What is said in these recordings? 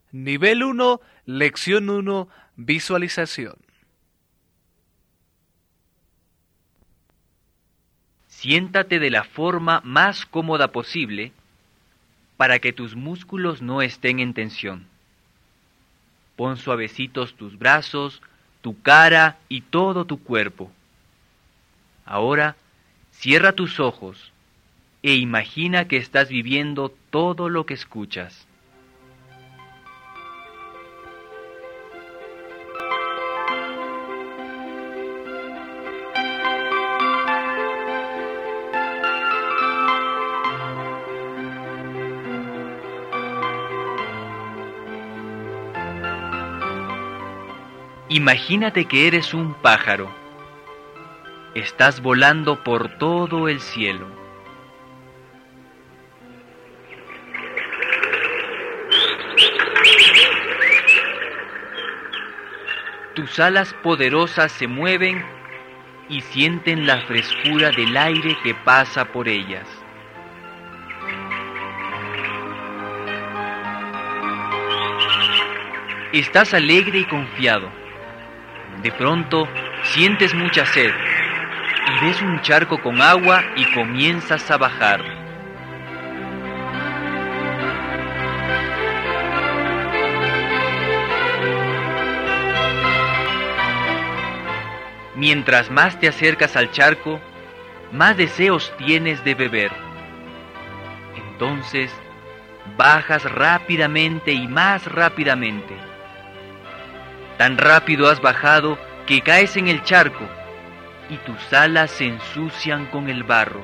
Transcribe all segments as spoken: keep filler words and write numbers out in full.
Nivel uno, Lección uno, Visualización. Siéntate de la forma más cómoda posible para que tus músculos no estén en tensión. Pon suavecitos tus brazos, tu cara y todo tu cuerpo. Ahora, cierra tus ojos e imagina que estás viviendo todo lo que escuchas. Imagínate que eres un pájaro. Estás volando por todo el cielo. Tus alas poderosas se mueven y sienten la frescura del aire que pasa por ellas. Estás alegre y confiado. De pronto, sientes mucha sed y ves un charco con agua y comienzas a bajar. Mientras más te acercas al charco, más deseos tienes de beber. Entonces, bajas rápidamente y más rápidamente. Tan rápido has bajado que caes en el charco y tus alas se ensucian con el barro.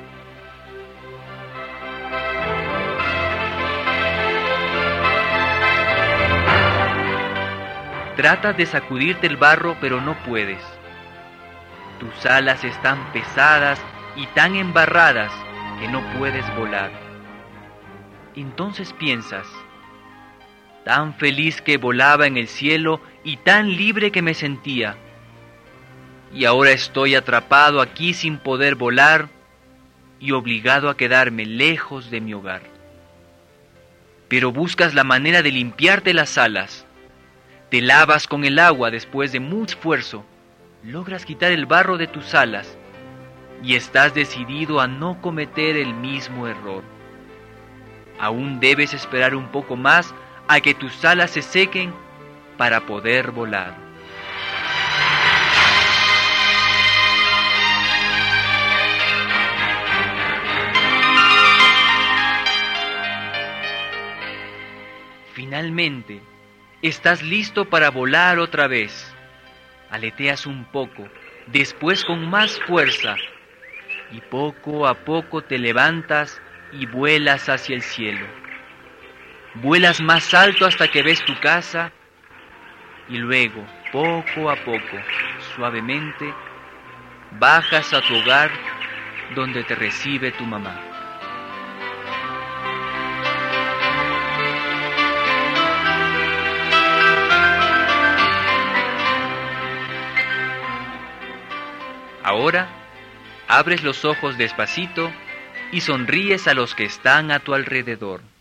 Tratas de sacudirte el barro, pero no puedes. Tus alas están pesadas y tan embarradas que no puedes volar. Entonces piensas: tan feliz que volaba en el cielo y tan libre que me sentía. Y ahora estoy atrapado aquí sin poder volar y obligado a quedarme lejos de mi hogar. Pero buscas la manera de limpiarte las alas. Te lavas con el agua después de mucho esfuerzo. Logras quitar el barro de tus alas y estás decidido a no cometer el mismo error. Aún debes esperar un poco más a que tus alas se sequen para poder volar. Finalmente, estás listo para volar otra vez. Aleteas un poco, después con más fuerza, y poco a poco te levantas y vuelas hacia el cielo. Vuelas más alto hasta que ves tu casa y luego, poco a poco, suavemente, bajas a tu hogar donde te recibe tu mamá. Ahora, abres los ojos despacito y sonríes a los que están a tu alrededor.